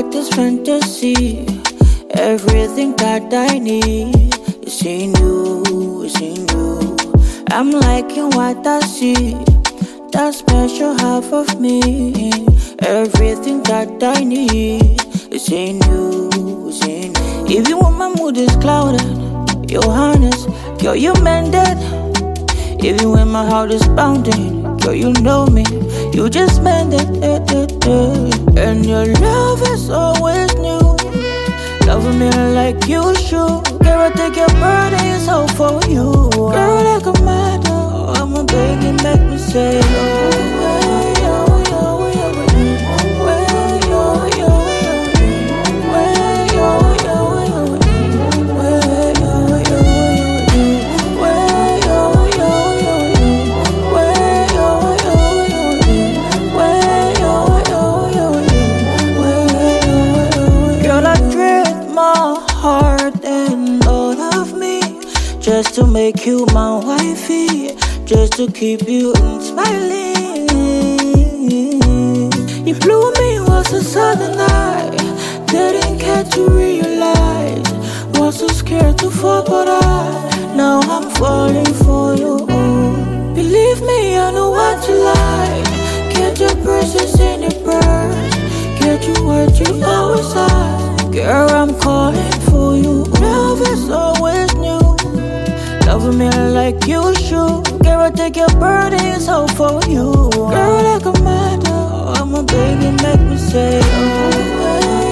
greatest fantasy. Everything that I need is in you, is in you. I'm liking what I see, that special half of me. Everything that I need is in you, is in you. Even when my mood is clouded, you're honest, girl, you meant it. Even when my heart is pounding, girl, you know me, you just meant it. And your love is always new, loving me like you should. Girl, I take your burdens all for you. Girl, like a matter, I'm a begging, make me say, oh, yo, yo, yo, just to make you my wifey, just to keep you smiling. You blew me was a sudden night, didn't care to realize, was so scared to fall, but now I'm falling for you. Believe me, I know what you like. Get your precious in your purse, get you what you always ask. Girl, I'm calling for you. Love is always new, loving me like you should. Girl, I take your burdens all for you. Girl, like a matter, I'm a baby, make me say, oh, hey.